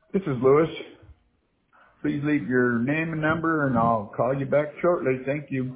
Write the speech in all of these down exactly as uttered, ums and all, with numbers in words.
This is Lewis. Please leave your name and number and I'll call you back shortly. Thank you.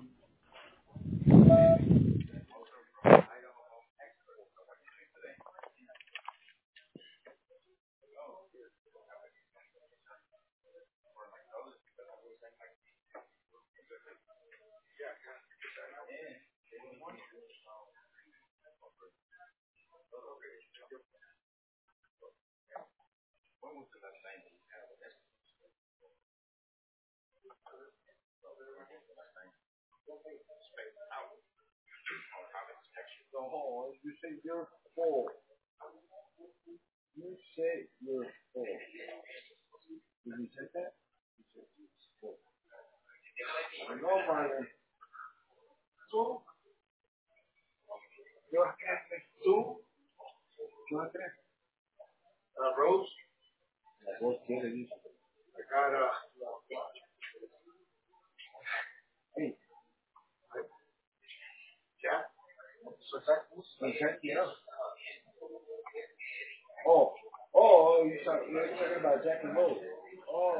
No, you say you're full. You say you're full. Did you say that? You said you're full. No, Brian. Tú, yo tú, yo uh, Rose. Rose, ¿qué le dice? I got uh, hey, Jack. So Jack, so Jack, yeah. Oh, oh, you talking, you're talking about Jack and Rose. Oh.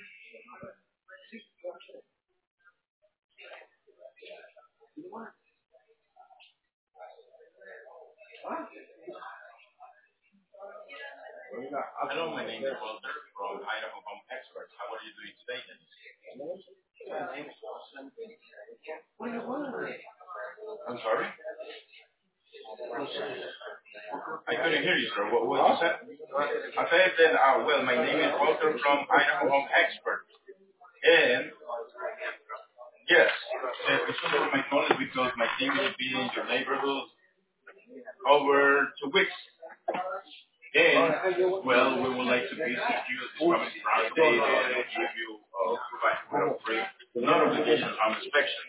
Hello, my name is Walter from Idaho Home Experts. How are you doing today? I'm sorry? I couldn't hear you, sir. What, what you said? I said that, uh, well, my name is Walter from Idaho Home Experts. And, yes, uh, the reason for my call is because my team will be in your neighborhood over two weeks. And, well, we would like to visit you this coming Friday and give you uh, provide a free non-obligation home inspection.